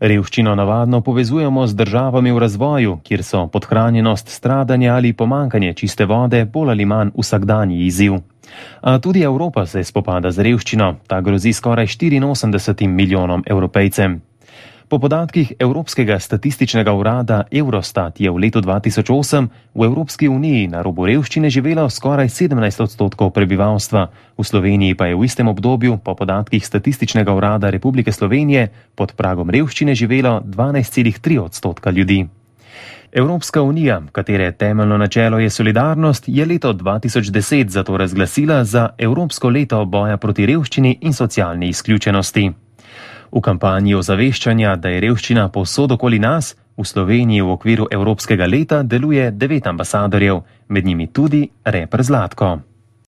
Revščino navadno povezujemo z državami v razvoju, kjer so podhranjenost, stradanje ali pomanjkanje čiste vode bolj ali manj vsakdanji izziv. A tudi Evropa se spopada z revščino, ta grozi skoraj 84 milijonom Evropejcem. Po podatkih Evropskega statističnega urada Eurostat je v letu 2008 v Evropski uniji na robu revščine živelo skoraj 17% prebivalstva, v Sloveniji pa je v istem obdobju po podatkih Statističnega urada Republike Slovenije pod pragom revščine živelo 12,3% ljudi. Evropska unija, katere temeljno načelo je solidarnost, je leto 2010 zato razglasila za Evropsko leto boja proti revščini in socialni izključenosti. V kampanji ozaveščanja, da je revščina povsod okoli nas, v Sloveniji v okviru Evropskega leta deluje 9 ambasadorjev, med njimi tudi reper Zlatko.